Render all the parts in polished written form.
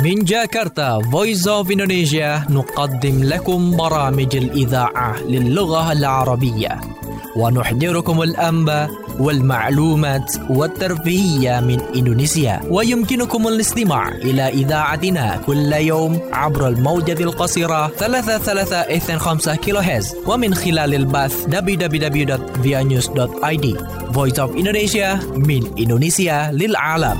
من جاكرتا Voice of Indonesia نقدم لكم برامج الإذاعة للغة العربية ونحضركم الأنباء والمعلومات والترفيهية من إندونيسيا. ويمكنكم الاستماع إلى إذاعتنا كل يوم عبر الموجة القصيرة 3325 كيلوهرتز ومن خلال البث www.vianews.id. Voice of Indonesia من إندونيسيا للعالم.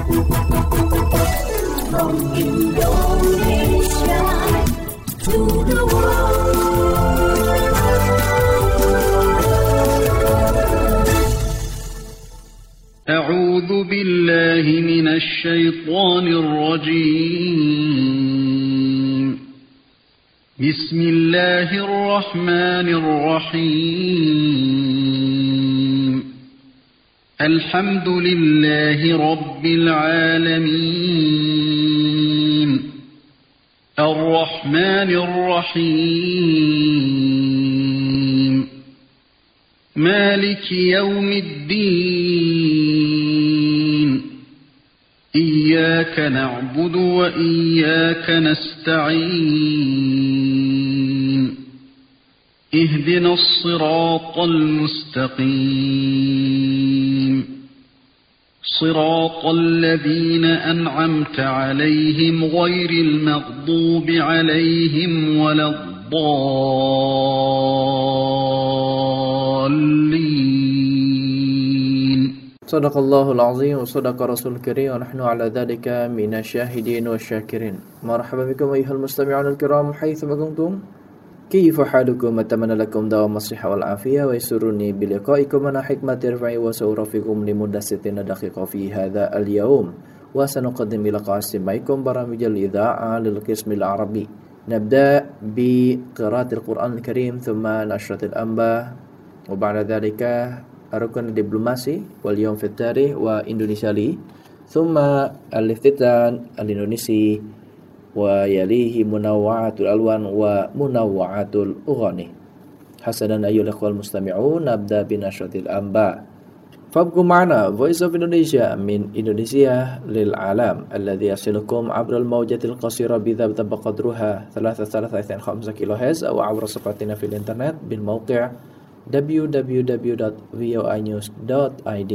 From Indonesia to the world. أعوذ بالله من الشيطان الرجيم. بسم الله الرحمن الرحيم. الحمد لله رب العالمين. الرحمن الرحيم. مالك يوم الدين. إياك نعبد وإياك نستعين. اهدنا الصراط المستقيم. صراط الذين أنعمت عليهم غير المغضوب عليهم ولا الضالين. صدق الله العظيم وصدق رسول الكريم ونحن على ذلك من الشاهدين والشاكرين. مرحبا بكم أيها المستمعون الكرام حيثما كنتم. كيف حالكم؟ أتمنى لكم دوام الصحة والعافية ويسرني بلقائكم أنا حكمة رفعي وسأرافقكم لمدة 60 دقيقة في هذا اليوم وسنقدم لقاء استماعكم برامج الإذاعة للقسم العربي. نبدأ بقراءة القرآن الكريم ثم نشرة الأنباء وبعد ذلك الركن الدبلوماسي واليوم في التاريخ وإندونيسيا لي ثم الافتتان الإندونيسي ويليه منوعات الألوان ومنوعات الأغاني. حسنا أيها الأخوة المستمعون نبدأ بنشرة الأنباء. فابقوا معنا Voice of Indonesia من إندونيسيا للعالم الذي يصلكم عبر الموجة القصيرة بذات قدرها 3325 كيلوهرتز أو عبر صفحتنا في الإنترنت بالموقع www.voinews.id.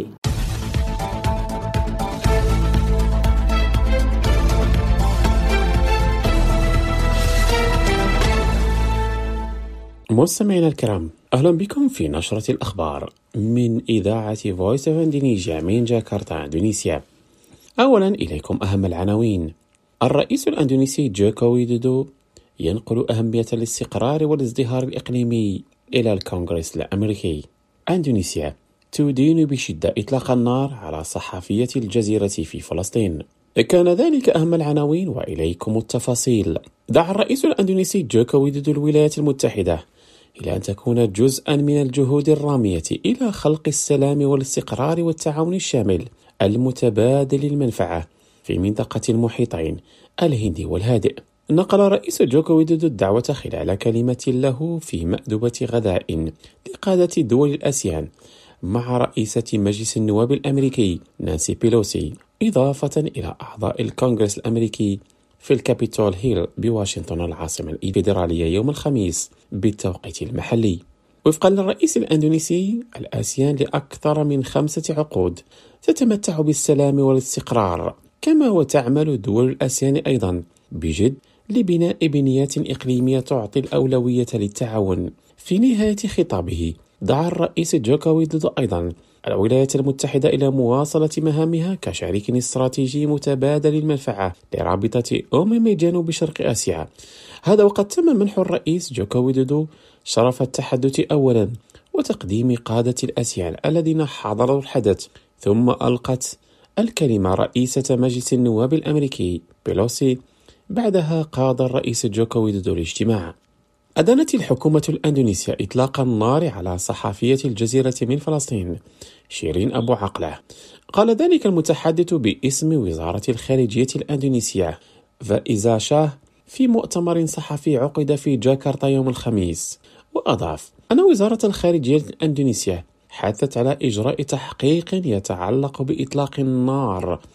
مستمعينا الكرام، أهلا بكم في نشرة الأخبار من إذاعة Voice of Indonesia من جاكرتا إندونيسيا. أولا إليكم أهم العناوين. الرئيس الأندونيسي جوكو ويدودو ينقل أهمية الاستقرار والازدهار الإقليمي إلى الكونغرس الأمريكي. أندونيسيا تدين بشدة إطلاق النار على صحفية الجزيرة في فلسطين. كان ذلك أهم العناوين وإليكم التفاصيل. دعا الرئيس الأندونيسي جوكو ويدودو الولايات المتحدة إلى أن تكون جزءا من الجهود الرامية إلى خلق السلام والاستقرار والتعاون الشامل المتبادل المنفعة في منطقة المحيطين الهندي والهادئ. نقل الرئيس جوكو ويدودو الدعوة خلال كلمة له في مأدبة غداء لقادة دول الآسيان مع رئيسة مجلس النواب الأمريكي نانسي بيلوسي، إضافة إلى أعضاء الكونغرس الأمريكي في الكابيتول هيل بواشنطن العاصمة الفيدرالية يوم الخميس بالتوقيت المحلي. وفقا للرئيس الأندونيسي، الآسيان لأكثر من 5 عقود تتمتع بالسلام والاستقرار، كما وتعمل دول الآسيان أيضا بجد لبناء بنيات إقليمية تعطي الأولوية للتعاون. في نهاية خطابه دعا الرئيس جوكو ويدودو أيضا الولايات المتحدة إلى مواصلة مهامها كشريك استراتيجي متبادل المنفعة لرابطة جنوب شرق آسيا. هذا وقد تم منح الرئيس جوكو ويدودو شرف التحدث أولا وتقديم قادة الآسيان الذين حضروا الحدث، ثم ألقت الكلمة رئيسة مجلس النواب الأمريكي بيلوسي. بعدها قاد الرئيس جوكو ويدودو الاجتماع. أدانت الحكومة الأندونيسية إطلاق النار على صحفية الجزيرة من فلسطين شيرين أبو عقلة. قال ذلك المتحدث باسم وزارة الخارجية الأندونيسية فائزة شاه في مؤتمر صحفي عقد في جاكرتا يوم الخميس. وأضاف أن وزارة الخارجية الأندونيسية حثت على إجراء تحقيق يتعلق بإطلاق النار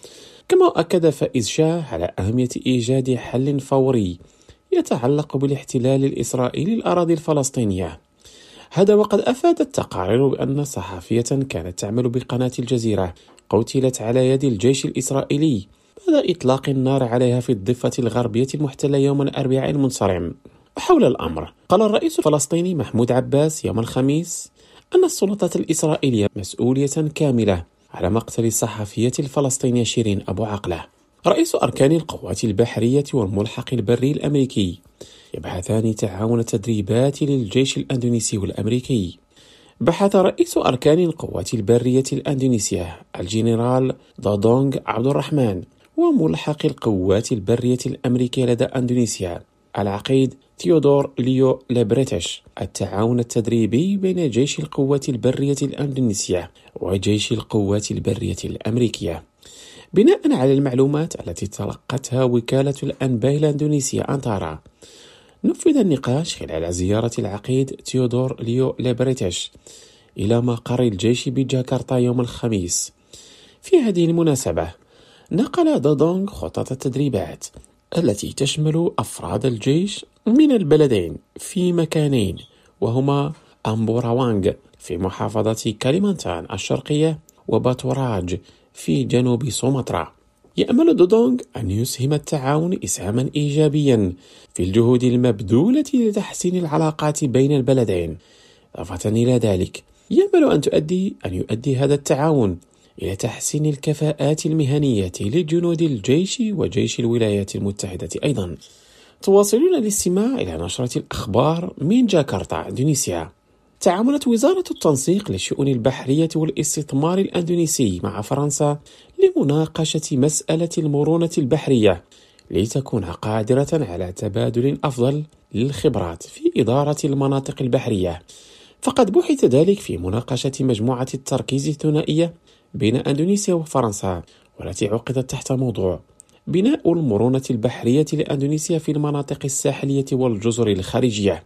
كما أكد فائز شاه على أهمية إيجاد حل فوري يتعلق بالاحتلال الإسرائيلي للأراضي الفلسطينية. هذا وقد أفادت التقارير بأن صحفية كانت تعمل بقناة الجزيرة قتلت على يد الجيش الإسرائيلي بعد إطلاق النار عليها في الضفة الغربية المحتلة يوم الأربعاء المنصرم. وحول الأمر قال الرئيس الفلسطيني محمود عباس يوم الخميس أن السلطات الإسرائيلية مسؤولية كاملة على مقتل الصحفية الفلسطينية شيرين أبو عقلة. رئيس أركان القوات البحرية والملحق البري الأمريكي يبحثان تعاون التدريبات للجيش الأندونيسي والأمريكي. بحث رئيس أركان القوات البرية الأندونيسية الجنرال دودونغ عبد الرحمن وملحق القوات البرية الأمريكية لدى أندونيسيا العقيد تيودور ليو ليبريتش التعاون التدريبي بين جيش القوات البرية الأندونيسية وجيش القوات البرية الأمريكية. بناء على المعلومات التي تلقتها وكالة الأنباء الأندونيسية أنتارا، نفذ النقاش خلال زيارة العقيد تيودور ليو ليبريتش إلى مقر الجيش بجاكرتا يوم الخميس. في هذه المناسبة نقل دودونغ خطط التدريبات التي تشمل أفراد الجيش من البلدين في مكانين، وهما أمبوراوانغ في محافظة كاليمانتان الشرقية وباتوراج في جنوب سومطرة. يأمل دودونغ أن يسهم التعاون إسهاما إيجابيا في الجهود المبذولة لتحسين العلاقات بين البلدين. إضافة إلى ذلك يأمل أن يؤدي هذا التعاون إلى تحسين الكفاءات المهنية لجنود الجيش وجيش الولايات المتحدة أيضا. تواصلون الاستماع إلى نشرة الأخبار من جاكرتا إندونيسيا. تعاملت وزارة التنسيق للشؤون البحرية والاستثمار الأندونيسي مع فرنسا لمناقشة مسألة المرونة البحرية لتكون قادرة على تبادل أفضل للخبرات في إدارة المناطق البحرية. فقد بحث ذلك في مناقشة مجموعة التركيز الثنائية بين أندونيسيا وفرنسا، والتي عقدت تحت موضوع بناء المرونة البحرية لأندونيسيا في المناطق الساحلية والجزر الخارجية،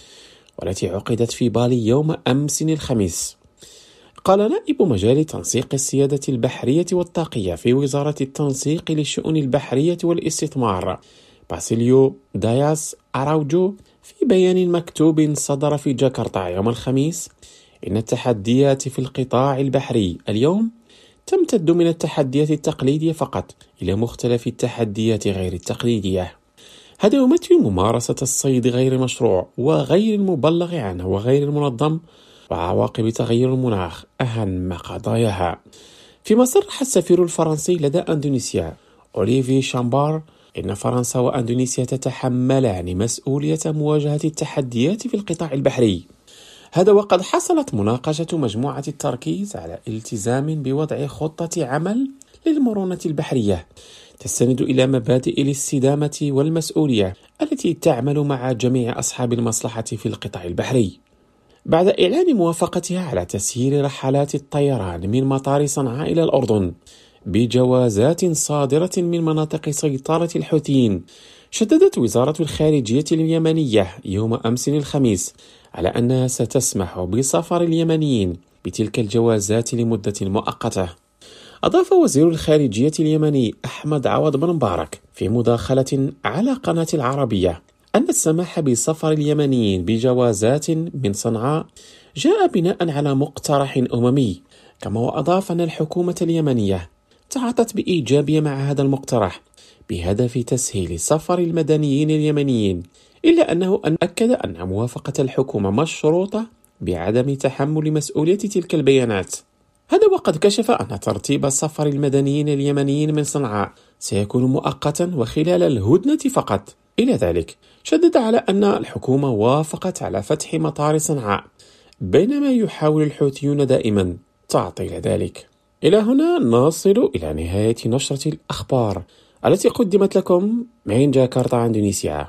والتي عقدت في بالي يوم أمس الخميس. قال نائب مجال تنسيق السيادة البحرية والطاقية في وزارة التنسيق للشؤون البحرية والاستثمار باسيليو داياس أراوجو في بيان مكتوب صدر في جاكرتا يوم الخميس إن التحديات في القطاع البحري اليوم تمتد من التحديات التقليدية فقط إلى مختلف التحديات غير التقليدية. هذا يمثل ممارسة الصيد غير المشروع وغير المبلغ عنه وغير المنظم وعواقب تغير المناخ أهم قضاياها. فيما صرح السفير الفرنسي لدى أندونيسيا أوليفي شامبار إن فرنسا وأندونيسيا تتحملان مسؤولية مواجهة التحديات في القطاع البحري. هذا وقد حصلت مناقشة مجموعة التركيز على التزام بوضع خطة عمل للمرونة البحرية تستند إلى مبادئ الاستدامة والمسؤولية التي تعمل مع جميع أصحاب المصلحة في القطاع البحري. بعد إعلان موافقتها على تسهيل رحلات الطيران من مطار صنعاء إلى الأردن بجوازات صادرة من مناطق سيطرة الحوثيين، شددت وزارة الخارجية اليمنية يوم أمس الخميس على أنها ستسمح بسفر اليمنيين بتلك الجوازات لمدة مؤقتة. أضاف وزير الخارجية اليمني أحمد عوض بن مبارك في مداخلة على قناة العربية أن السماح بسفر اليمنيين بجوازات من صنعاء جاء بناء على مقترح أممي. كما وأضاف أن الحكومة اليمنية تعاطت بإيجابية مع هذا المقترح بهدف تسهيل سفر المدنيين اليمنيين، إلا أنه أكد أن موافقة الحكومة مشروطة بعدم تحمل مسؤولية تلك البيانات. هذا وقد كشف أن ترتيب سفر المدنيين اليمنيين من صنعاء سيكون مؤقتا وخلال الهدنة فقط. إلى ذلك شدد على أن الحكومة وافقت على فتح مطار صنعاء، بينما يحاول الحوثيون دائما تعطيل ذلك. إلى هنا نصل إلى نهاية نشرة الأخبار التي قدمت لكم من جاكرتا إندونيسيا.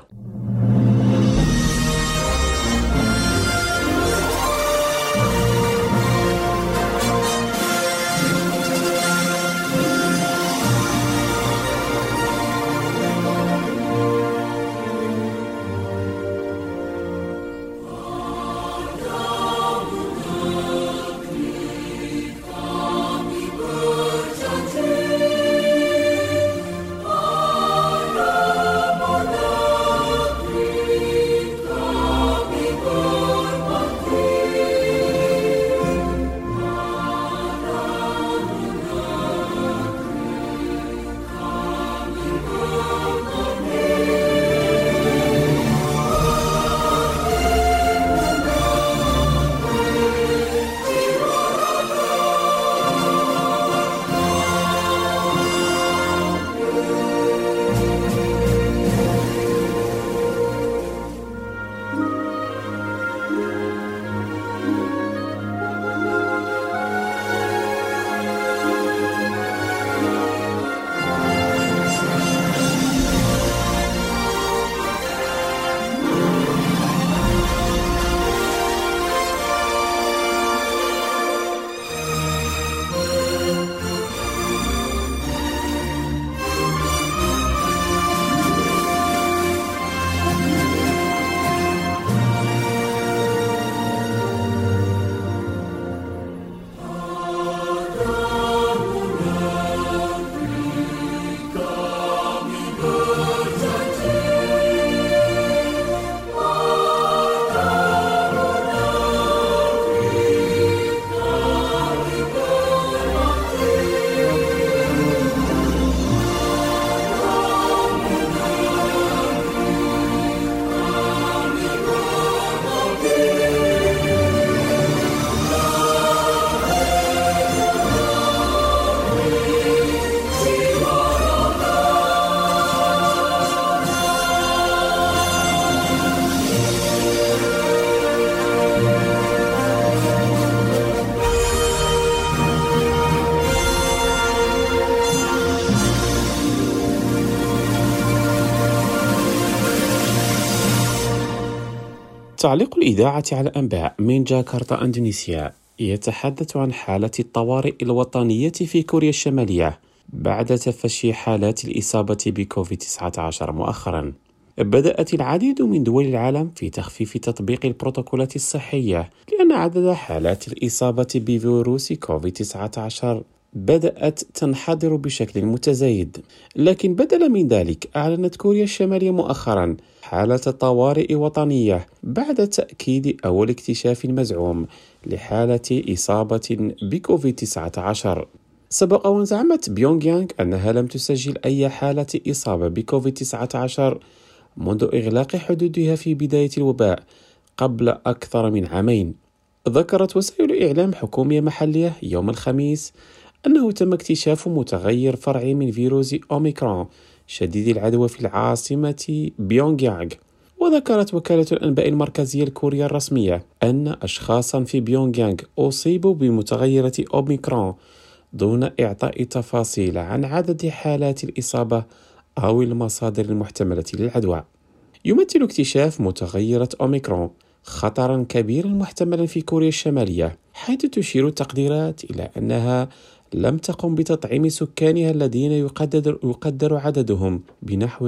تعليق الإذاعة على الأنباء من جاكرتا أندونيسيا يتحدث عن حالة الطوارئ الوطنية في كوريا الشمالية بعد تفشي حالات الإصابة بكوفيد-19 مؤخرا. بدأت العديد من دول العالم في تخفيف تطبيق البروتوكولات الصحية لأن عدد حالات الإصابة بفيروس كوفيد-19 بدأت تنحدر بشكل متزايد. لكن بدلا من ذلك أعلنت كوريا الشمالية مؤخرا حالة طوارئ وطنية بعد تأكيد أول اكتشاف مزعوم لحالة إصابة بكوفيد-19. سبق وأن زعمت بيونغ يانغ أنها لم تسجل أي حالة إصابة بكوفيد-19 منذ إغلاق حدودها في بداية الوباء قبل أكثر من عامين. ذكرت وسائل إعلام حكومية محلية يوم الخميس أنه تم اكتشاف متغير فرعي من فيروس أوميكرون شديد العدوى في العاصمة بيونغ يانغ. وذكرت وكالة الأنباء المركزية الكورية الرسمية أن أشخاصا في بيونغ يانغ أصيبوا بمتغيرة أوميكرون دون إعطاء تفاصيل عن عدد حالات الإصابة أو المصادر المحتملة للعدوى. يمثل اكتشاف متغيرة أوميكرون خطرا كبيرا محتملا في كوريا الشمالية، حيث تشير التقديرات إلى أنها لم تقم بتطعيم سكانها الذين يقدر عددهم بنحو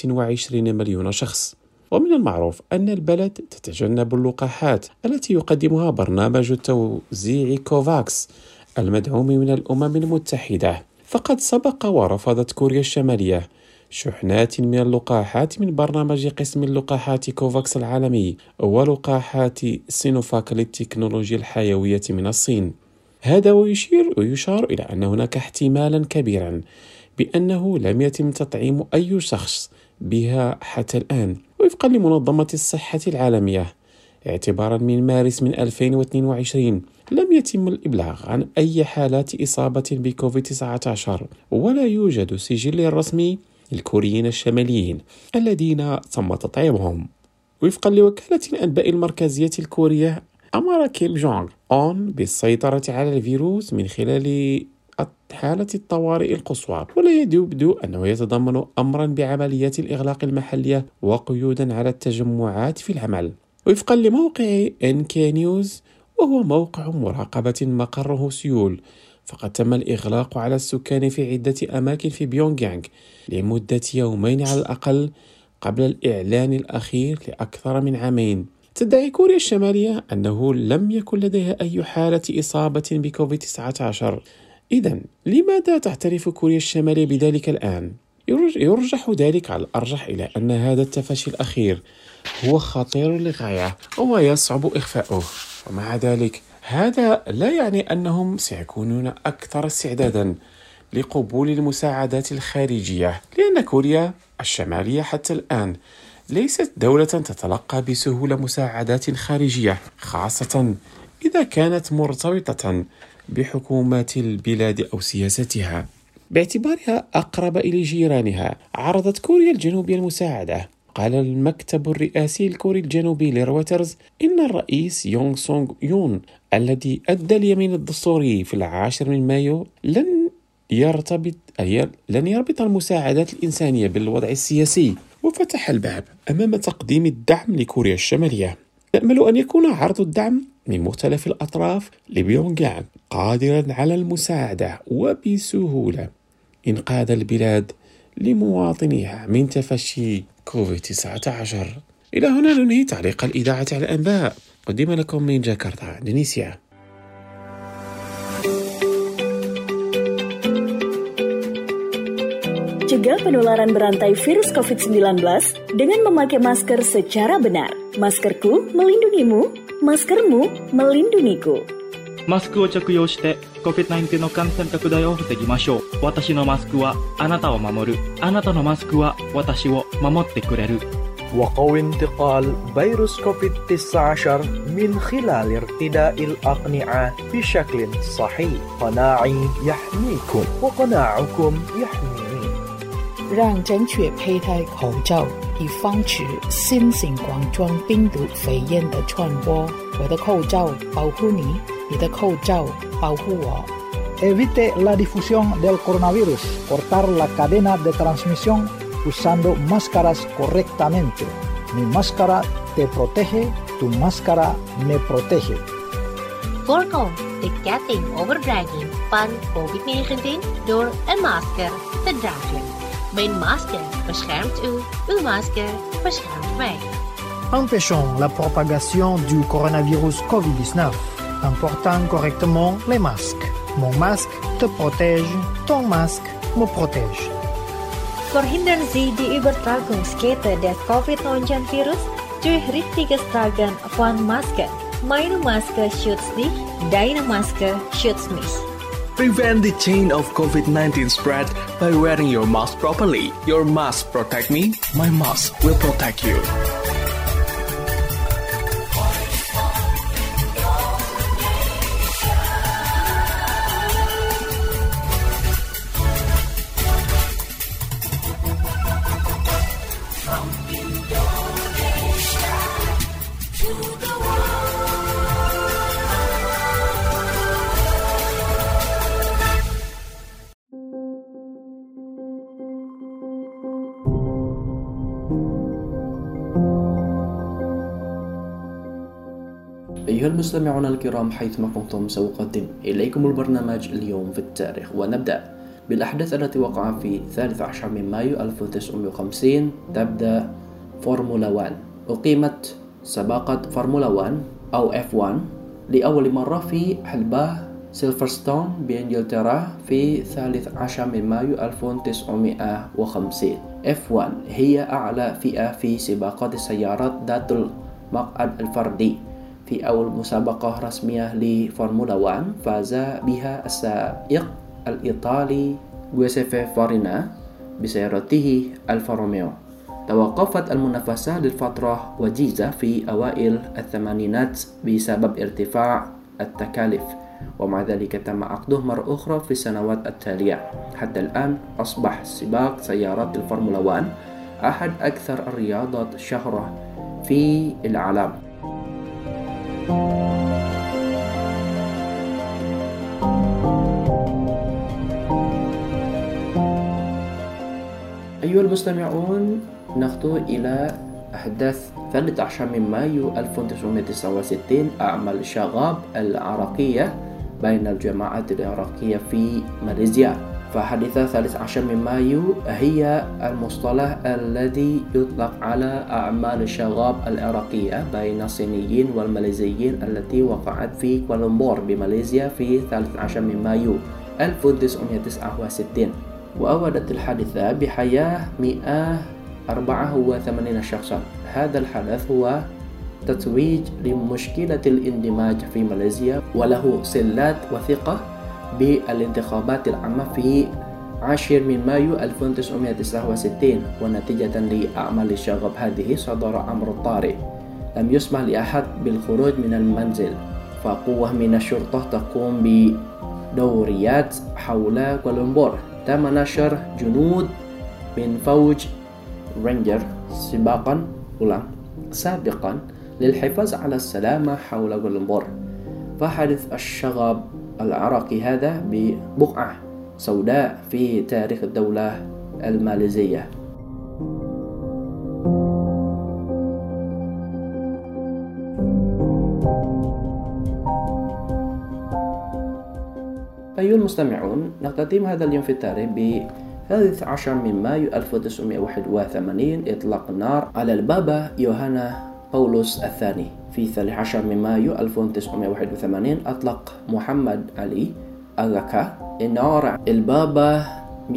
25 مليون شخص. ومن المعروف أن البلد تتجنب اللقاحات التي يقدمها برنامج توزيع كوفاكس المدعوم من الأمم المتحدة. فقد سبق ورفضت كوريا الشمالية شحنات من اللقاحات من برنامج قسم اللقاحات كوفاكس العالمي ولقاحات سينوفاك للتكنولوجيا الحيوية من الصين. هذا ويشار إلى أن هناك احتمالا كبيرا بأنه لم يتم تطعيم أي شخص بها حتى الآن وفقا لمنظمة الصحة العالمية. اعتبارا من مارس من 2022 لم يتم الإبلاغ عن أي حالات إصابة بكوفيد-19 ولا يوجد سجل رسمي للكوريين الشماليين الذين تم تطعيمهم. وفقا لوكالة الأنباء المركزية الكورية أمر كيم جونغ أون بالسيطرة على الفيروس من خلال حالة الطوارئ القصوى، ولا يبدو أنه يتضمن أمرا بعمليات الإغلاق المحلية وقيودا على التجمعات في العمل. وفقا لموقع NK News وهو موقع مراقبة مقره سيول، فقد تم الإغلاق على السكان في عدة أماكن في بيونغ يانغ لمدة يومين على الأقل قبل الإعلان الأخير لأكثر من عامين. تدعي كوريا الشمالية أنه لم يكن لديها أي حالة إصابة بكوفيد-19. إذن لماذا تعترف كوريا الشمالية بذلك الآن؟ يرجح ذلك على الأرجح إلى أن هذا التفشي الأخير هو خطير للغاية ويصعب إخفاؤه. ومع ذلك هذا لا يعني أنهم سيكونون أكثر استعدادا لقبول المساعدات الخارجية، لأن كوريا الشمالية حتى الآن ليست دولة تتلقى بسهولة مساعدات خارجية، خاصة إذا كانت مرتبطة بحكومات البلاد أو سياستها. باعتبارها أقرب إلى جيرانها، عرضت كوريا الجنوبية المساعدة. قال المكتب الرئاسي الكوري الجنوبي لرويترز إن الرئيس يونغ سونغ يون الذي أدى اليمين الدستوري في 10 من مايو لن يربط المساعدات الإنسانية بالوضع السياسي، وفتح الباب أمام تقديم الدعم لكوريا الشمالية. نأمل أن يكون عرض الدعم من مختلف الأطراف لبيونغ يانغ قادرا على المساعدة وبسهولة إنقاذ البلاد لمواطنيها من تفشي كوفيد-19. إلى هنا ننهي تعليق الإذاعة على الأنباء، قدم لكم من جاكرتا إندونيسيا. Cegah penularan berantai virus COVID-19 dengan memakai masker secara benar. Maskerku melindungimu, maskermu melindungiku. マスクを着用して COVID-19 の感染拡大を防ぎましょう。私のマスクはあなたを守る。あなたのマスクは私を守ってくれる。 وقوي انتقال فيروس كوفيد-19 من خلال ارتداء الأقنعة بشكل صحيح. قناعي يحميكم وقناعكم يحميني. 让正确佩戴口罩，以防止新型冠状病毒肺炎的传播。我的口罩保护你，你的口罩保护我。 Evite la difusión del coronavirus. Cortar la cadena de transmisión usando máscaras correctamente. Mi máscara te protege Tu máscara me protege. Voorkom de ketting overdraging van COVID-19 door een masker te dragen. Mijn masker beschermt u, uw masker beschermt mij. Empêchons la propagation du coronavirus COVID-19 en portant correctement les masques. Mon masque te protège, ton masque me protège. Verhindern Sie die Übertragungskette des Covid-19-Virus durch richtiges Tragen von Masken. Meine Maske schützt dich, deine Maske schützt mich. Prevent the chain of COVID-19 spread by wearing your mask properly. Your mask protect me, my mask will protect you. أيها المستمعون الكرام، حيثما كنتم سأقدم إليكم البرنامج اليوم في التاريخ، ونبدأ بالأحداث التي وقعت في 13 من مايو 1950. تبدأ فورمولا 1. أقيمت سباقة فورمولا 1 أو F1 لأول مرة في حلبة سيلفرستون بإنجلترا في 13 من مايو 1950. F1 هي أعلى فئة في سباقات السيارات ذات المقعد الفردي. في أول مسابقة رسمية لفورمولا 1 فاز بها السائق الإيطالي جوزيفي فارينا بسيارته ألفا روميو. توقفت المنافسة لفترة وجيزة في أوائل الثمانينات بسبب ارتفاع التكاليف، ومع ذلك تم عقده مرة أخرى في السنوات التالية. حتى الآن أصبح سباق سيارات الفورمولا 1 أحد أكثر الرياضات شهرة في العالم. أيها المستمعون، نخطو إلى أحداث 13 من مايو 1969. أعمال شغاب العراقية بين الجماعات العراقية في ماليزيا. فحادثة 13 من مايو هي المصطلح الذي يطلق على أعمال الشغاب العراقية بين الصينيين والماليزيين التي وقعت في كوالالمبور بماليزيا في 13 من مايو 1969. وأودت الحادثة بحياة 184 شخصا. هذا الحدث هو تتويج لمشكلة الاندماج في ماليزيا، وله صلات وثيقة بالانتخابات العامة في 10 من مايو 1969. ونتيجة لأعمال الشغب هذه صدر أمر طارئ، لم يسمح لأحد بالخروج من المنزل، فقوة من الشرطة تقوم بدوريات حول كوالالمبور. تم نشر جنود من فوج رينجر سابقا للحفاظ على السلامة حول كوالالمبور. فحدث الشغب العراقي هذا ببقعة سوداء في تاريخ الدولة الماليزية. أيها المستمعون، نختتم هذا اليوم في التاريخ ب 13 من مايو 1981. إطلاق النار على البابا يوحنا باولوس الثاني. في 13 من مايو 1981 أطلق محمد علي أغاكا النار البابا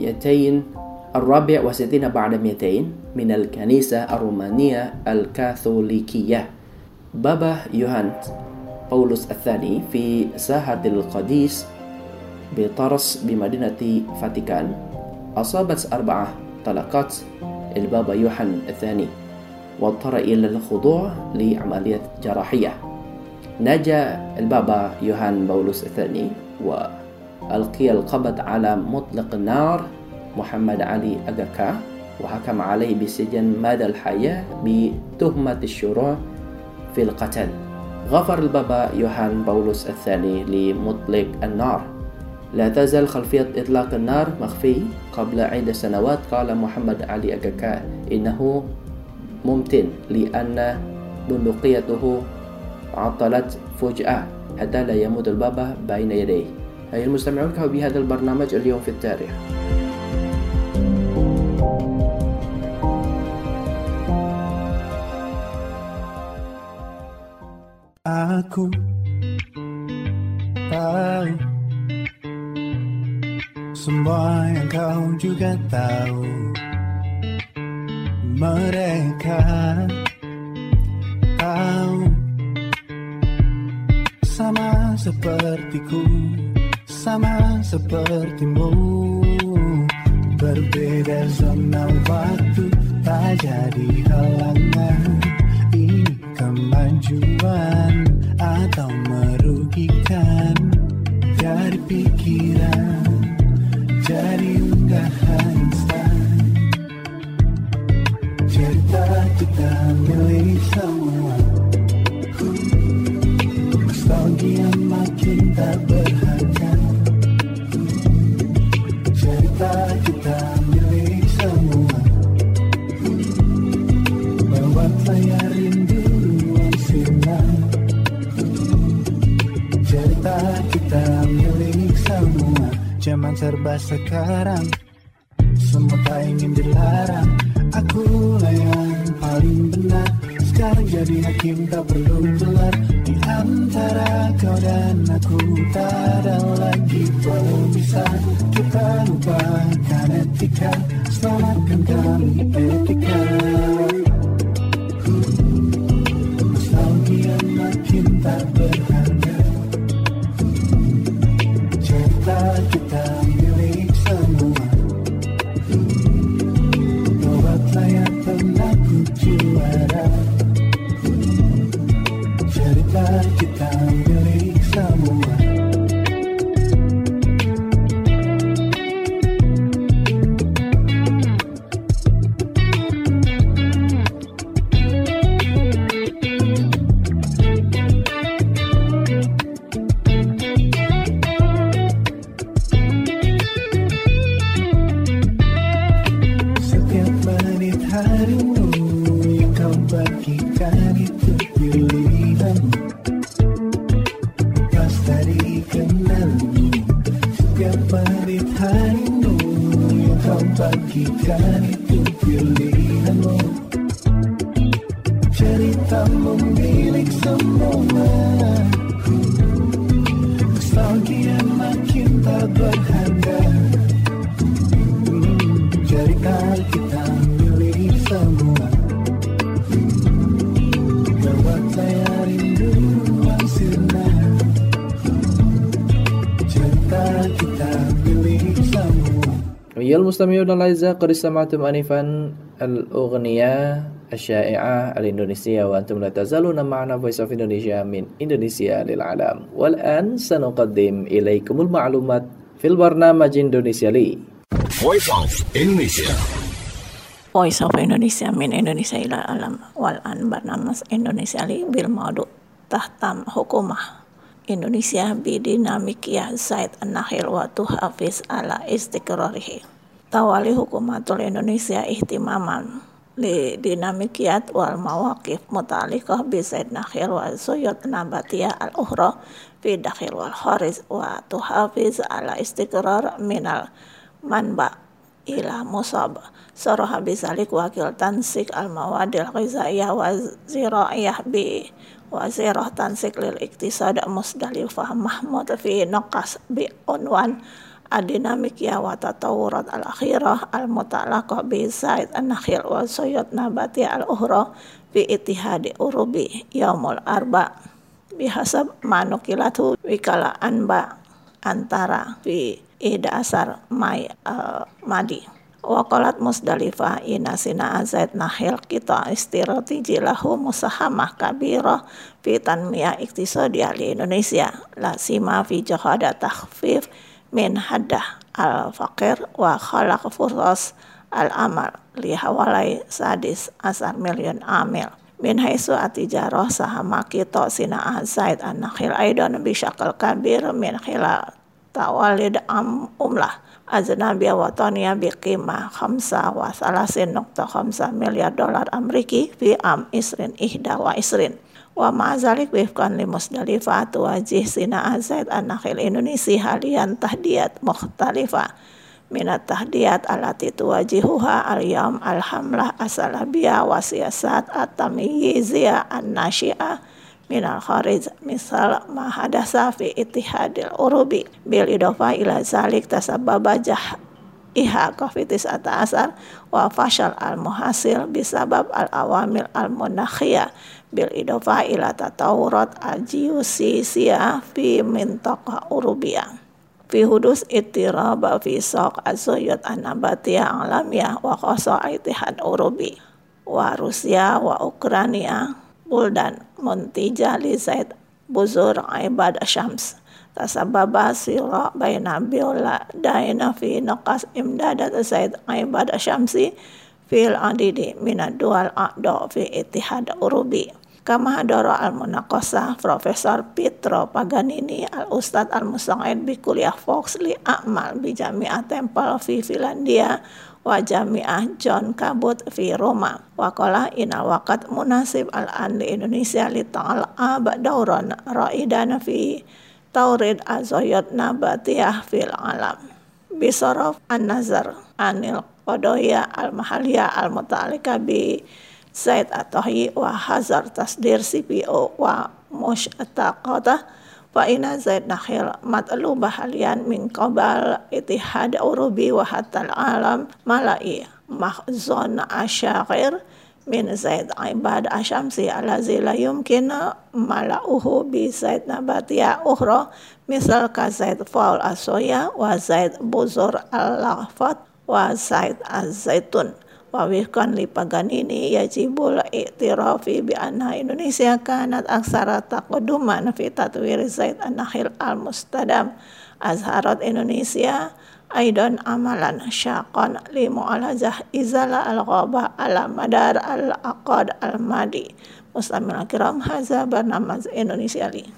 264 بعد 200 من الكنيسة الرومانية الكاثوليكية. بابا يوحنا باولوس الثاني في ساحة القديس بطرس بمدينة فاتيكان أصابت 4 طلقات البابا يوحنا الثاني، واضطر إلى الخضوع لعملية جراحية. نجا البابا يوحنا باولوس الثاني وألقي القبض على مطلق النار محمد علي أغاكا، وحكم عليه بسجن مدى الحياة بتهمة الشروع في القتل. غفر البابا يوحنا باولوس الثاني لمطلق النار. لا تزال خلفية إطلاق النار مخفي. قبل عدة سنوات قال محمد علي أغاكا إنه ممتن لأن بندقيته عطلت فجأة حتى لا يموت البابا بين يديه. أيها المستمعون، كانوا بهذا البرنامج اليوم في التاريخ. Aku tahu semua yang kau juga tahu. Mereka tahu sama sepertiku, sama sepertimu. Berbeda zona waktu tak jadi halangan. Ini kemajuan atau merugikan? Dari pikiran, jadi unggahan instan. Cerita kita milik semua. Nostalgia makin tak berharga. Cerita kita milik semua. Lewat layar rindu ruang sinar. Cerita kita milik semua. Zaman serba sekarang, semua tak ingin dilarang. Akulah yang paling benar. Sekarang jadi hakim tak perlu gelar. Di antara kau dan aku tak ada lagi pemisah. Kita lupakan etika, selamatkan kami etika. Nostalgia makin tak berharga. Cerita kita milik semua. Lewat layar pernah ku juara. Cerita kita milik semua. Setiap menit harimu yang kau bagikan itu pilihanmu. Lepas dari kenalmu. Setiap menit harimu yang kau bagikan itu pilihanmu. Ceritamu milik semua. Nostalgia makin tak berharga. Cerita kita milik semua. Lewat layar rindu ruang sinar. Cerita kita milik semua. أيها المستمعون الأعزاء، قد استمعتم آنفا الأغنية الشائعة الإندونيسية، وأنتم لا تزالون معنا Voice of Indonesia من إندونيسيا للعالم. والآن سنقدم إليكم المعلومات في البرنامج إندونيسيا لي. Voice of Indonesia. Voice of Indonesia من إندونيسيا إلى العالم. والآن برنامج إندونيسيا لي بالموضوع تهتم حكومة إندونيسيا بديناميكية زايد النخيل وتحافظ على استقراره. توالي حكومة إندونيسيا اهتماما لديناميكية والمواقف متعلقة بزيد النخيل والزيوت النباتية الأخرى في الداخل والخارج، وتحافظ على استقرار من المنبع إلى مصاب. صرح بذلك وكيل تنسيق المواد الغذائية والزراعية بوزارة تنسيق للاقتصاد مزدلفة محمود في نقاش بعنوان الديناميكية والتطورات الأخيرة المتعلقة بزيت النخيل والزيوت النباتية الأخرى في الاتحاد الأوروبي يوم الأربعاء بحسب ما نقلته وكالة أنباء أنتارا في 11 ماي الماضي. وقالت مزدلفة إن صناعة زيت النخيل قطاع استراتيجي له مساهمة كبيرة في تنمية اقتصادية لإندونيسيا، لا سيما في جهاد تخفيف من حده الفقر وخلق فرص العمل لحوالي 16 مليون عامل. من حيث التجارة ساهم قطاع صناعة زيت النخيل أيضا بشكل كبير من خلال tawalid umlah ajnabiyah wataniya biqimah 35.5 miliar dolar Ameriki fi am isrin ihda wa isrin. Wa ma'azalik wifkan li Musdalifah tuwajih Sina Zaid an-Nakhil Indonesia halian tahdiyat mukhtalifah minat tahdiyat alati tuwajihuha al-yawm al-hamlah asalabiyah wa siyasat at-tamyiziyah an-nasyi'ah minal kharij misal ma hadasa fi ittihadil urubi bil idofa ila zalik tasababa iha COVID-19 wa fashal al-muhasil bisabab al-awamil al-munakhiyah bil idofa ila tatawurat al-jiusisiyah fi mintaqah urubiyah fi hudus ittiraba fi soq az-zuyut an-nabatiyah alamiyah wa khasa ittihad urubi wa Rusia wa Ukraina buldan muntija li Zaid buzur ibad syams tasababa sira baina biola daina fi naqas imdadat Zaid ibad syamsi fil adidi minad dual a'da fi ittihad urubi kama hadara al-munaqasah Profesor Pietro Paganini al-Ustad al-Musa'id bi kuliah Fox li a'mal bi Jami'ah Temple fi Finlandia wa Jami'ah John Cabot fi Roma wa qala inal waqt munasib al-an li Indonesia li ta'ala ba'dauran ra'idan fi taurid azoyot nabatiyah fil alam bisaraf an-nazar anil qadaya al-mahaliyah al-muta'alika bi Zaid at-Tahyi wa hazar tasdir CPO wa mushtaqatah fa ina Zaid Nakhil matlubah halian min qabal ittihad urubi wa hatta al-alam malai mahzun asyaqir min Zaid ibad asyamsi alazi la yumkin malauhu bi Zaid nabatiyah ukhra misal ka Zaid faul asoya wa Zaid buzur al-lafat wa Zaid az-zaitun wa wifkan li Paganini yajibul i'tirafi bi anna Indonesia kanat aksara taqadduman fi tatwir Zaid an-Nakhil al-mustadam azharat Indonesia aidan amalan syaqan li mu'alajah izala al-ghabah ala madar al-aqad al-madi. Muslimil kiram, hadza barnamaj Indonesia li.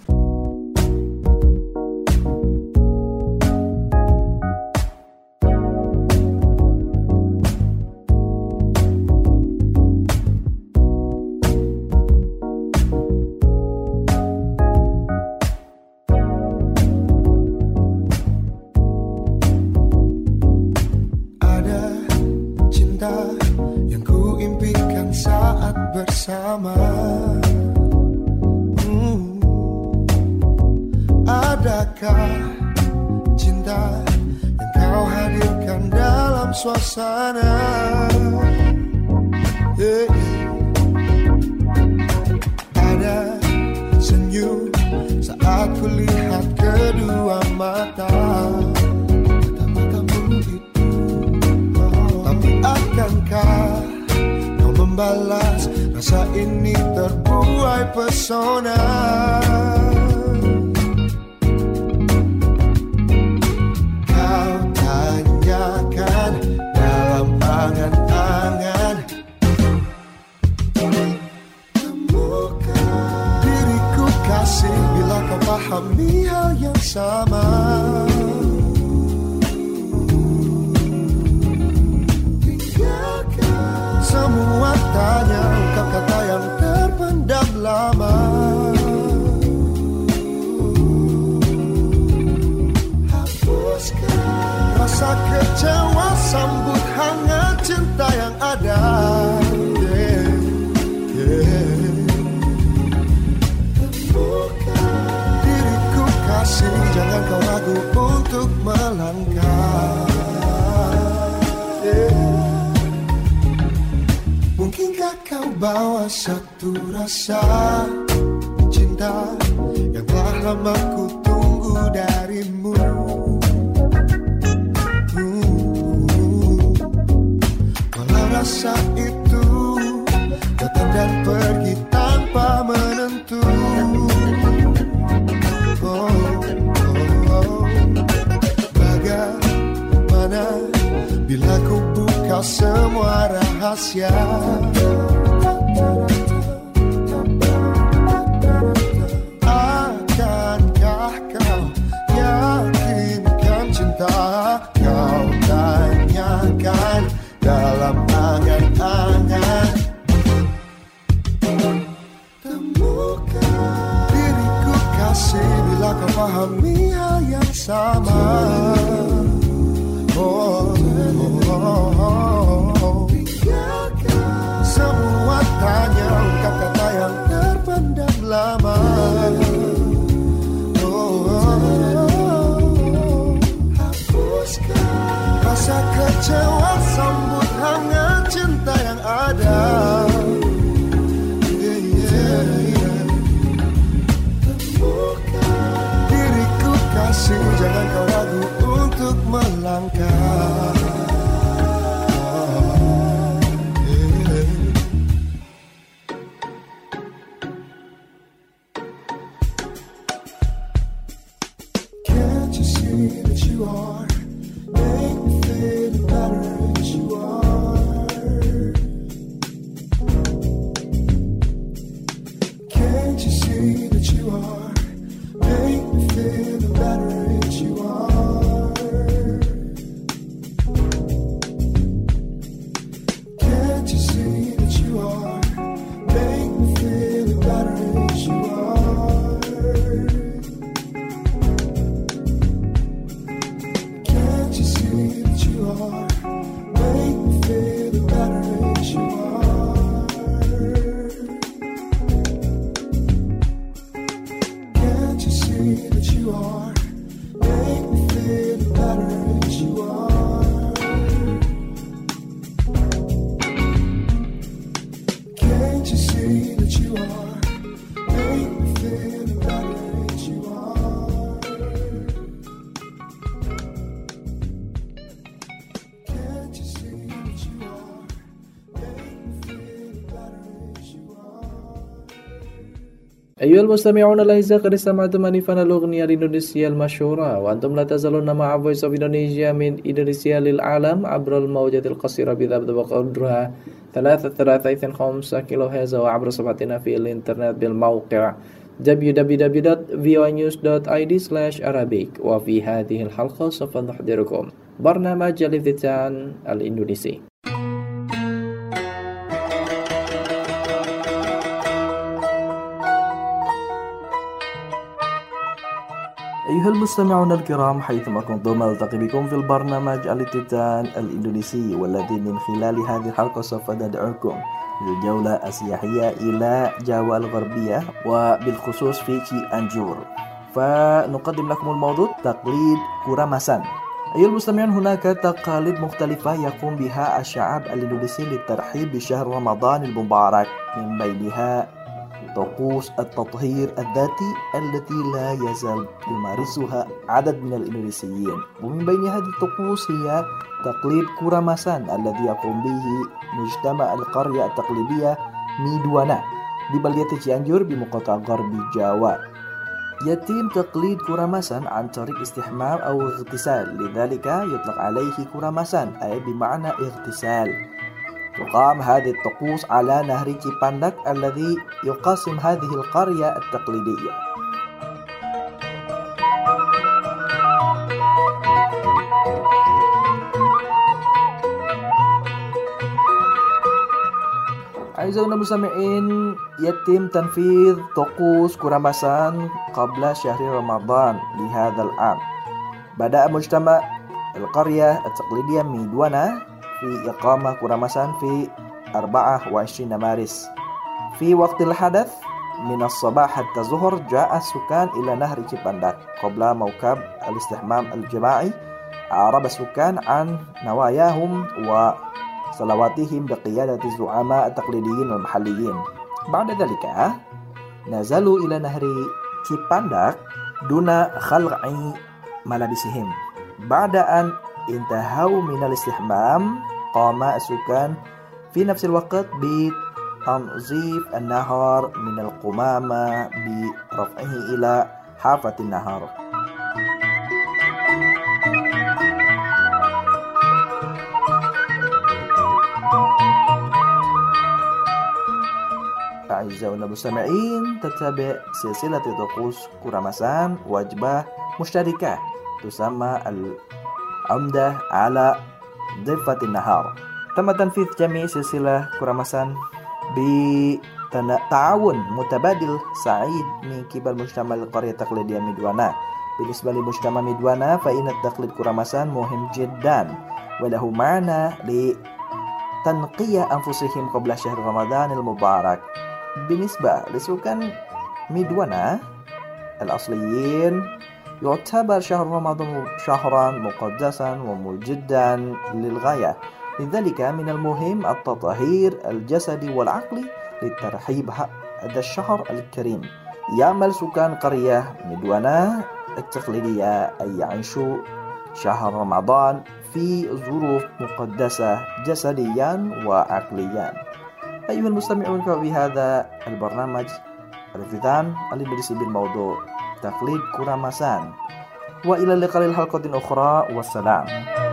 Bersama adakah cinta yang kau hadirkan dalam suasana ada senyum saat kulihat kedua mata-matamu itu tapi akankah kau membalas rasa ini terbuai pesona kau tanyakan dalam angan-angan temukan diriku kasih bila kau pahami hal yang sama tinggalkan semua tanya ungkap kata yang terpendam lama hapuskan rasa kecewa sambut hangat cinta yang ada temukan diriku kasih jangan kau ragu untuk melangkah Mungkinkah kau bawa satu rasa cinta yang telah lama ku tunggu darimu Walau rasa itu datang dan pergi tanpa menentu Bagaimana bila ku buka semua rahasia Akankah kau yakin tak kau tanyakan dalam angan-angan. Temukan diriku kasih bila kau pahami hal yang sama. Semua tanya ungkap kata yang terpendam lama. Hapuskan rasa kecewa, sambut hangat cinta yang ada. Temukan diriku kasih, jangan kau ragu untuk melangkah. Can't you see that you are, make me feel better as you are. Can't you see that you are, make me feel better as you are. Can't you see that you are, make me feel better as you are. Can't you see that you are, make me feel better as you are. Can't you see that you are, make me feel better as you are. Can't you see that you are, make me feel better as you are. Can't you see that you are, make me feel better as you are. أيها المستمعون الأعزاء، قد استمعتم آنفا الأغنية الإندونيسية المشهورة، وأنتم لا تزالون مع Voice of Indonesia من إندونيسيا للعالم عبر الموجات القصيرة بضبط قدرها 335 كيلوهرتز، وعبر صفحتنا في الإنترنت بالموقع www.voanews.id/Arabic. وفي هذه الحلقة سوف نحضركم برنامج الافتتان الإندونيسي. أيها المستمعون الكرام، حيثما كنتم ألتقي بكم في البرنامج الافتتان الإندونيسي، والذي من خلال هذه الحلقة سوف ندعوكم للجولة السياحية إلى جاوا الغربية، وبالخصوص في Cianjur. فنقدم لكم الموضوع تقليد كوراماسان. أيها المستمعون، هناك تقاليد مختلفة يقوم بها الشعب الإندونيسي للترحيب بشهر رمضان المبارك، من بينها طقوس التطهير الذاتي التي لا يزال يمارسها عدد من الإندونيسيين. ومن بين هذه الطقوس هي تقليد كوراماسان الذي يقوم به مجتمع القرية التقليدية ميدوانا ببلدة Cianjur بمقاطعة غرب جاوا. يتم تقليد كوراماسان عن طريق استحمام أو اغتسال، لذلك يطلق عليه كوراماسان أي بمعنى اغتسال. تقام هذه الطقوس على نهر Cipandak الذي يقاسم هذه القرية التقليدية. أعزائنا المستمعين، يتم تنفيذ طقوس كوراماسان قبل شهر رمضان لهذا العام. بدأ مجتمع القرية التقليدية ميدوانا في إقامة كوراماسان في 24 مارس. في وقت الحدث من الصباح حتى الظهر جاء السكان إلى نهر Cipandak قبل موكب الاستحمام الجماعي. أعرب السكان عن نواياهم وصلواتهم بقيادة الزعماء التقليديين والمحليين. بعد ذلك نزلوا إلى نهر Cipandak دون خلع ملابسهم. بعد أن انتهوا من الاستحمام قام السكان في نفس الوقت بتنظيف النهر من القمامة برفعه إلى حافة النهر. أعزائنا المستمعين، تتابع سلسلة طقوس كوراماسان وجبة مشتركة تسمى عمدة على ضفة النهار. تم تنفيذ جميع سلسلة كرامسان بتعاون متبادل سعيد من قبل مجتمع القرية التقليدية مدوانا. بالنسبة لمجتمع مدوانا فإن التقليد كرامسان مهم جدا وله معنى لتنقية أنفسهم قبل شهر رمضان المبارك. بالنسبة لسكان مدوانا الأصليين يعتبر شهر رمضان شهرا مقدسا ومجدا للغاية، لذلك من المهم التطهير الجسدي والعقلي للترحيب هذا الشهر الكريم. يعمل سكان قرية مدوانا التقليدية أن يعيشوا شهر رمضان في ظروف مقدسة جسديا وعقليا. أيها المستمعون، بهذا البرنامج الختام الذي بالموضوع تقليد كرامسان، وإلى اللقاء الحلقة أخرى، والسلام.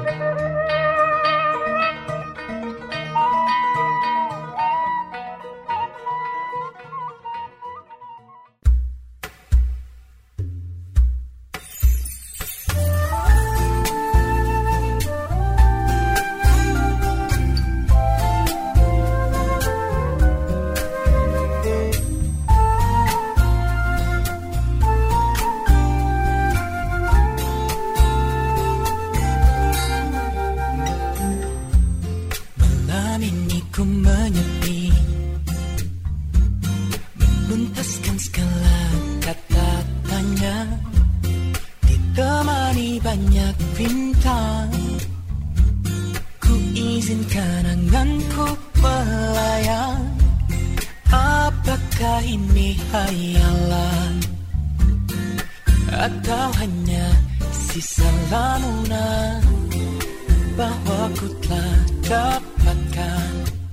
Atau hanya sisa lamunan bahwa ku telah dapatkan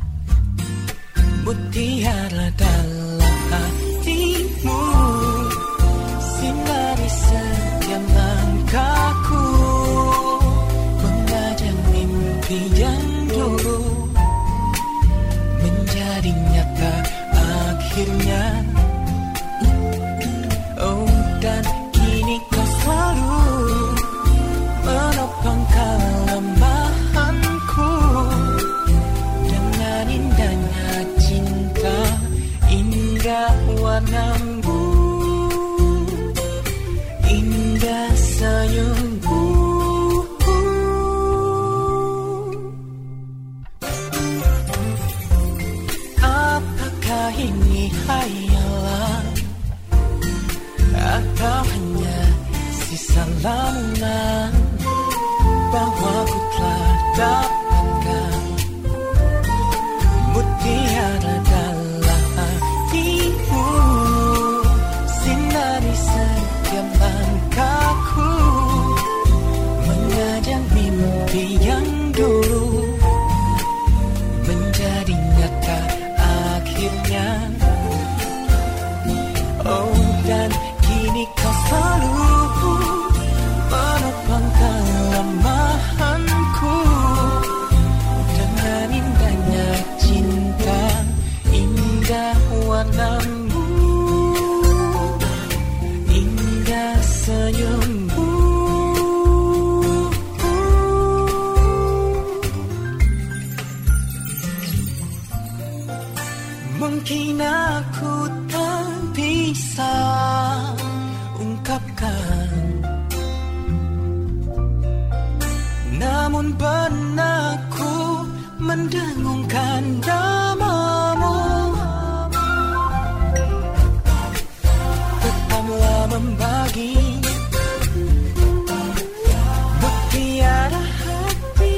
mutiara dalam hatimu, sinari setiap langkahku, mengajak mimpi yang dulu menjadi nyata akhirnya. Oh, dan kini kau selalu menopang kelemahanku dengan indahnya cinta, indah warnamu, indah senyummu. Apakah ini hayalan atau hanya sisa lamunan bahwa ku telah dapatkan mutiara dalam hatimu, sinari setiap langkahku, mengajak mimpi yang dulu menjadi nyata akhirnya. Oh, dan kini kau selalu menopang kelemahanku dengan indahnya cinta, indah warnamu, indah senyummu. Mungkin aku tak bisa ungkapkan, namun benakku mendengungkan namamu. Tetaplah membagi mutiara hati,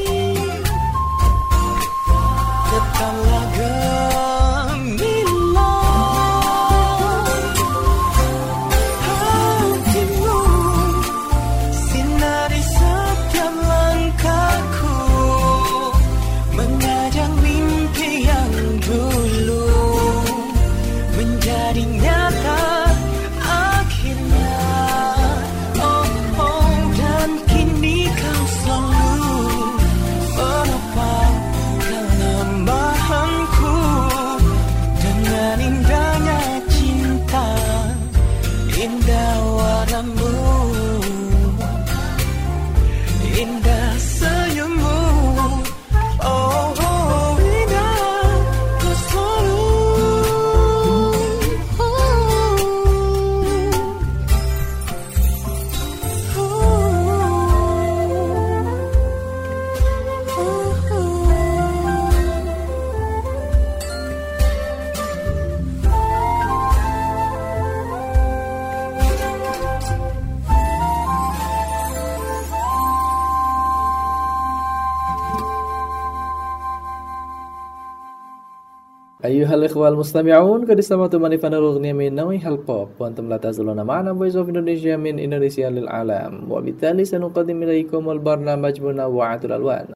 tetaplah yang أيها الإخوة المستمعون قد استمعتم لفن الأغنية من نوع البوب وأنتم لا تزالون معنا Voice of Indonesia من إندونيسيا للعالم وبالتالي سنقدم إليكم البرنامج منوعات الألوان.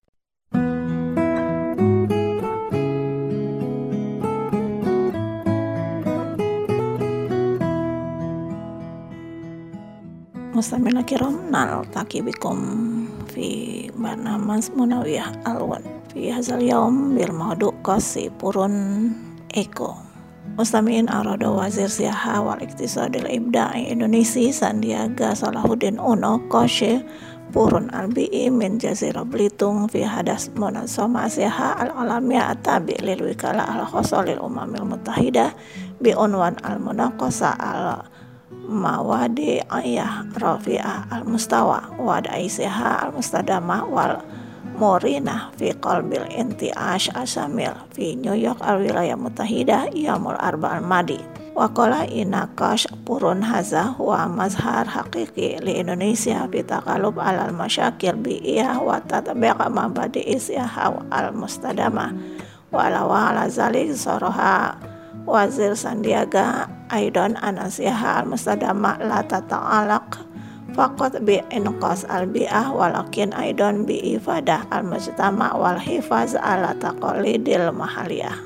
Mustamina kiram naltaqi bikum fi barnamaj munawiyah alwan fi hadzal yaum bil mawdu' qasi purun eko. Mustami'in arada wazir siyaha wal iktisadil ibda'i Indonesia Sandiaga Salahuddin Uno qasy purun albi'i min Jazirah Belitung fi hadas munazamah siyaha al-alamiyah tabi lil wikala al-khassa lil umamil muttahidah bi unwan al-munaqasa mawadi ayah rafi'ah al-mustawa wa daisiha al-mustadamah wal murinah fi qalbil inti'ash asamil fi New York al-wilayah mutahidah yamul arba al-madi wa qala inaqash purun haza wa mazhar haqiqi li Indonesia fi taqalub alal masyakil bi iya wa tatbiqa mabadi isyaha al-mustadamah wa ala zalik saraha Wazir Sandiaga Aidan anasiha al-mustadama la tata'alaq faqat bi inqas al-bi'ah walakin aidan bi ifadah al-mujtama wal hifaz ala taqalidil mahaliyah.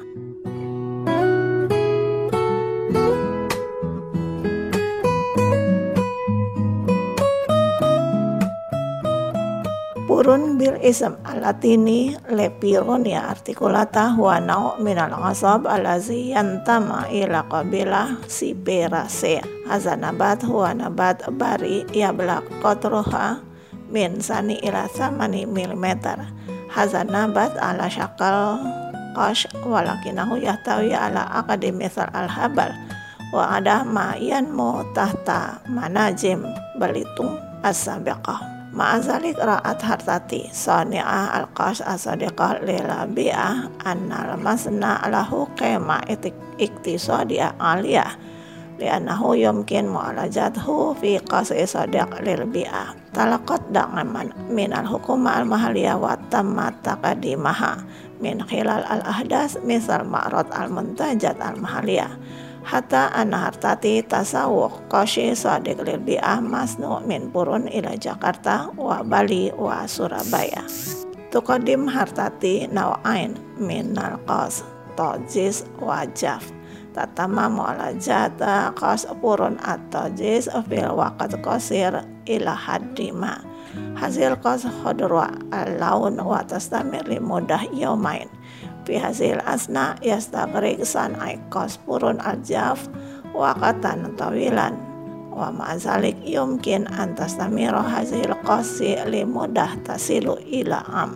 Purun bil ism al-latini Lepironia articulata huwa naw' minal ghasab allazi yantama ila qabilah Siperaceae. Hadza nabat huwa nabat bari yablaq qatruha min sani ila 8 mm. Hadza nabat ala syakal qash walakinahu yahtawi ala aqdi mithal al-habal wa ada ma yanmu tahta manajim Belitung as-sabiqah. Ma'azalik ra'at hartati sani'ah al-qash as-sadiqah lila bi'ah annal masna lahu qema iktisadiyah aliyah li'annahu yumkin mu'alajathu fi qasi sadiq lil bi'ah talaqat da'aman minal hukuma al-mahaliyah wa tammat taqadimaha min khilal al-ahdas misal ma'rad al-muntajat al-mahaliyah hatta anna hartati tasawuq qasyi sadiq lil bi'ah masnu' min purun ila Jakarta wa Bali wa Surabaya. Tuqaddim hartati naw'ain minal qas tajis wa jaf tatamamu ala jata qas purun at-tajis fil waqt qasir ila haddima hasil qas khadra al-laun wa tastamir li mudah yaumain fi hasil asna yastagrik san'ai qas purun al-jaf waqatan tawilan wa ma'azalik yumkin an tastamira hasil qasi li mudah tasilu ila am.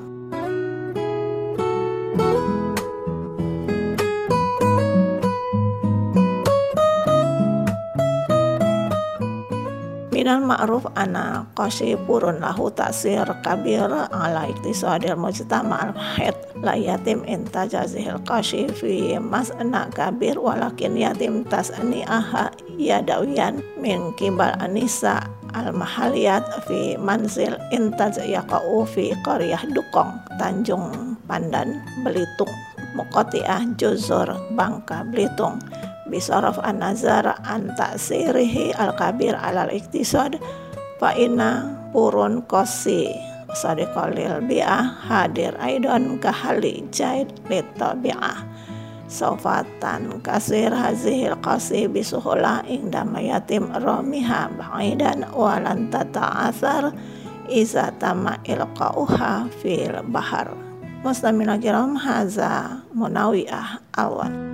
Minal ma'ruf ana qasyi purun lahu ta'sir kabir ala iktisadil mujtama al-hid la yatim intajazihil qasyi fi mas'na kabir walakin yatim tasni'aha yadawiyan min kibal anisa al-mahaliyat fi manzil intaj yaqa'u fi qaryah Dukong Tanjung Pandan Belitung Muqati'ah Juzur Bangka Belitung bisaraf an-nazar an ta'sirihi al-kabir alal iktisad fa inna purun qasyi sadiqalil bi'ah hadir aidan kahali jaid litabi'ah sawfatan kasir hazihil qasyi bisuhula indama yatim romiha ba'idan walan tata'athar iza tama ilqa'uha fil bahar. Mustamina kiram haza munawiyah alwan.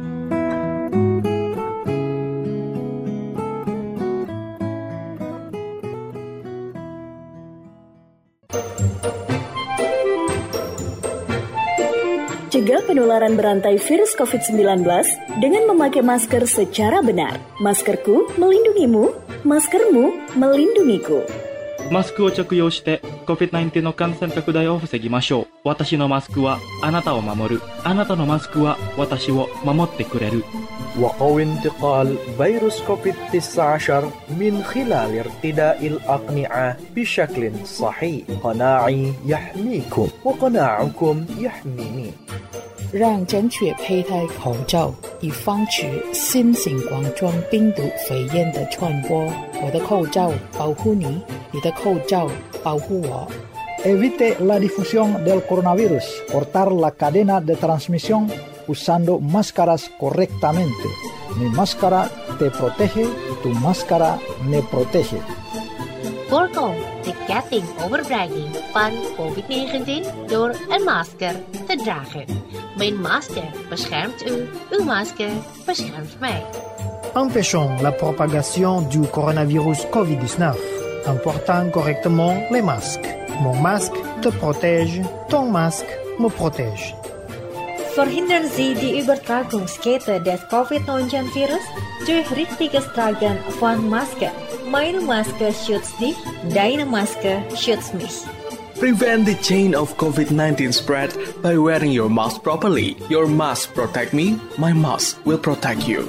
Cegah penularan berantai virus COVID-19 dengan memakai masker secara benar. Maskerku melindungimu, maskermu melindungiku. マスクを着用して COVID-19 の感染拡大を防ぎましょう。私のマスクはあなたを守る。あなたのマスクは私を守ってくれる。 وقوي انتقال فيروس كوفيد-19 من خلال ارتداء الأقنعة بشكل صحيح. قناعي يحميكم وقناعكم يحميني. 让正确佩戴口罩，以防止新型冠状病毒肺炎的传播。我的口罩保护你，你的口罩保护我。 Evite la difusión del coronavirus. Cortar la cadena de transmisión usando máscaras correctamente. Mi máscara te protege, tu máscara me protege. Voorkom de ketting overdraging van COVID-19 door een masker te dragen. Mijn masker beschermt u, uw masker beschermt mij. Empêchons la propagation du coronavirus COVID-19 en portant correctement les masques. Mon masque te protège, ton masque me protège. Verhindern Sie die Übertragungskette des Covid-19-Virus durch richtiges Tragen von Masken. Meine Maske schützt dich, deine Maske schützt mich. Prevent the chain of COVID-19 spread by wearing your mask properly. Your mask protect me, my mask will protect you.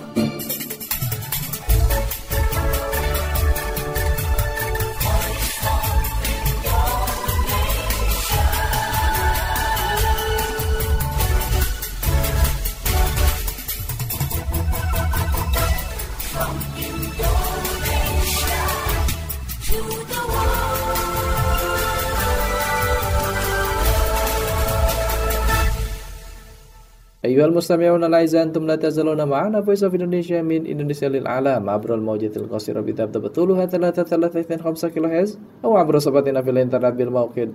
أيها المستمعون الأعزاء أنتم لا تزالون معنا Voice of Indonesia من إندونيسيا للعالم عبر الموجات القصيرة بتبدأ طولها 3325 كيلوهرتز أو عبر صفحتنا في الإنترنت بالموقع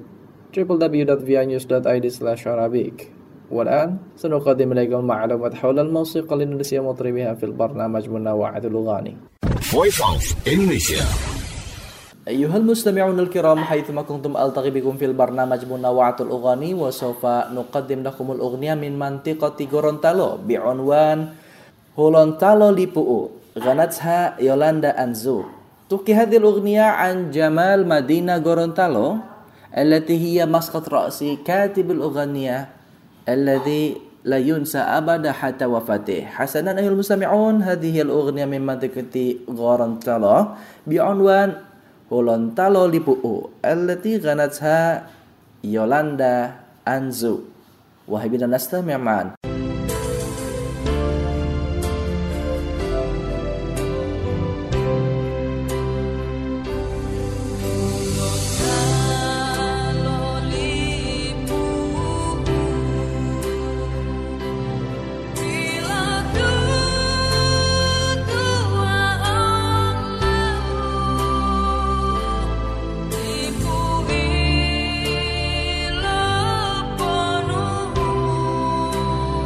www.vianews.id/Arabic. والآن سنقدم إليكم معلومات حول الموسيقى الإندونيسية مطربها في البرنامج منوعات الأغاني. Voice of Indonesia. أيها المستمعون الكرام حيثما كنتم ألتقي بكم في البرنامج منوعات الأغاني وسوف نقدم لكم الأغنية من منطقة غورونتالو بعنوان هولونتالو ليبوء غنتها يولاندا أنزو. تحكي هذه الأغنية عن جمال مدينة غورونتالو التي هي مسقط رأس كاتب الأغنية الذي لا ينسى أبدا حتى وفاته. حسنا أيها المستمعون هذه هي الأغنية من منطقة غورونتالو بعنوان هولونتالو ليبوء التي غنتها يولاندا أنزو. وهيا نستمع معا. Lipu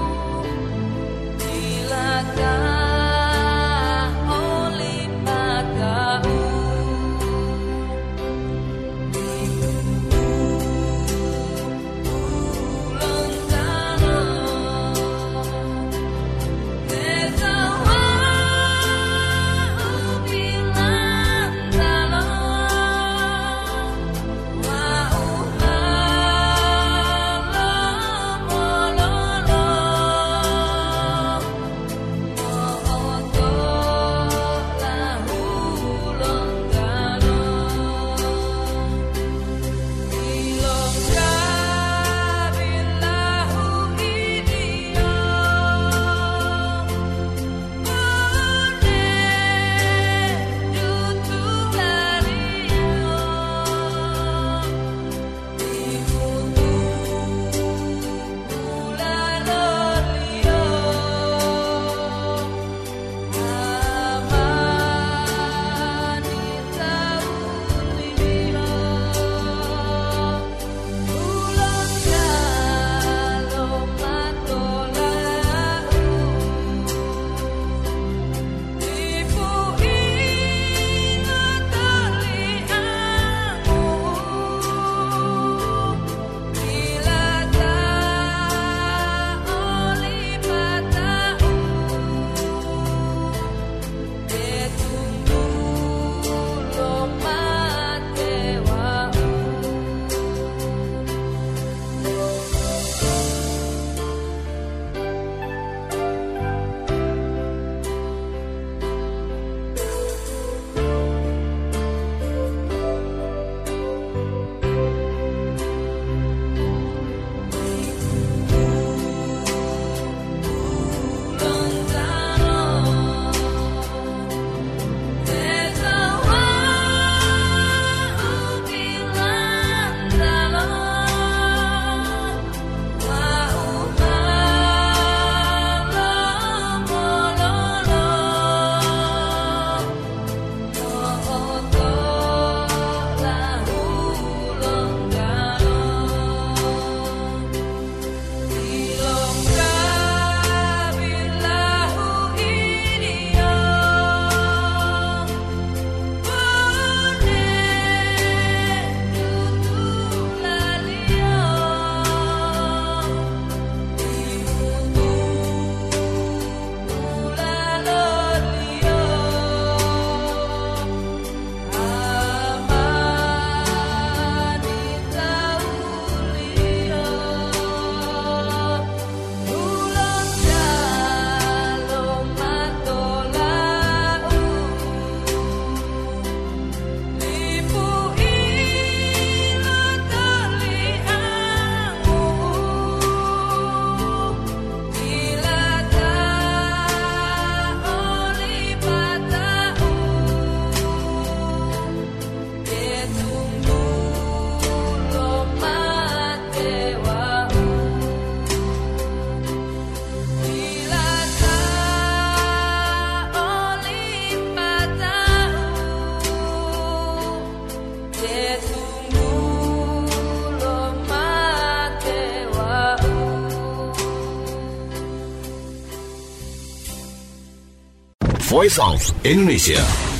Voice of Indonesia.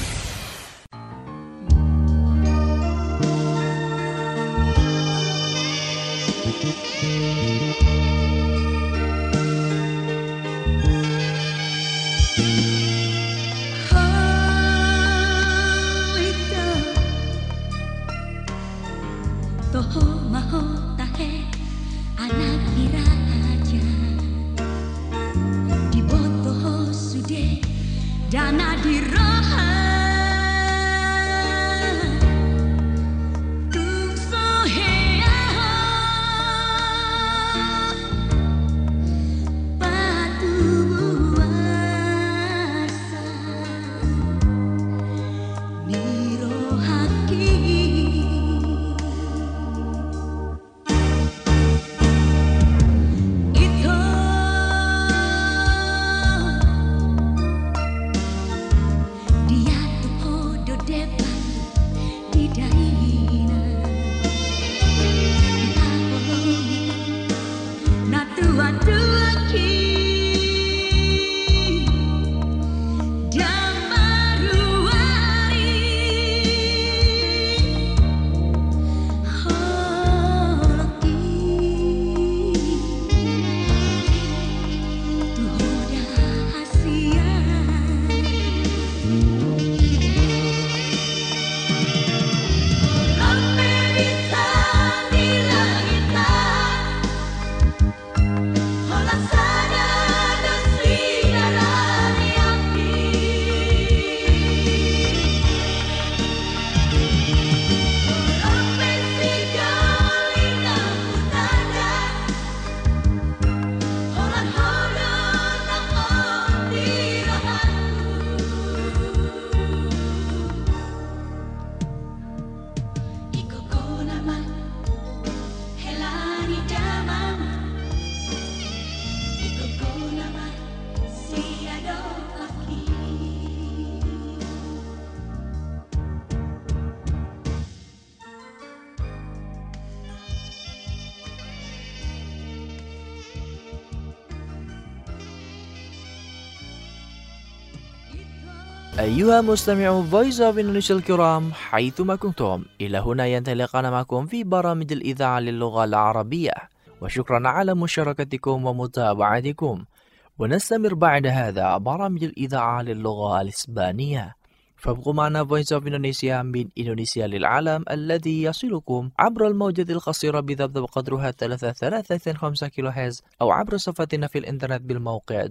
Toho maho tahe anak diraja di botoho sude dana diroha tung sohea patu buasa nirohaki أيها مستمعو Voice of Indonesia الكرام حيثما كنتم، إلى هنا ينتهي لقاءنا معكم في برامج الإذاعة للغة العربية، وشكرا على مشاركتكم ومتابعتكم. ونستمر بعد هذا برامج الإذاعة للغة الإسبانية، فابقوا معنا Voice of Indonesia من إندونيسيا للعالم الذي يصلكم عبر الموجة القصيرة بضبط قدرها 3.5 كيلو هرتز، أو عبر صفحتنا في الإنترنت بالموقع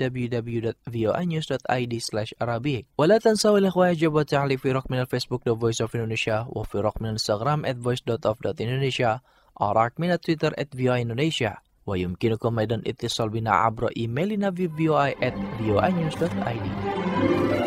www.voanews.id/arabic. ولا تنسوا الإخوة يجب التعليق في رقم الفيسبوك The Voice of Indonesia، وفي رقم الانستغرام @voice.of.indonesia، رقم التويتر @voaindonesia. ويمكنكم أيضا الاتصال بنا عبر إيميلنا في voi@voanews.id.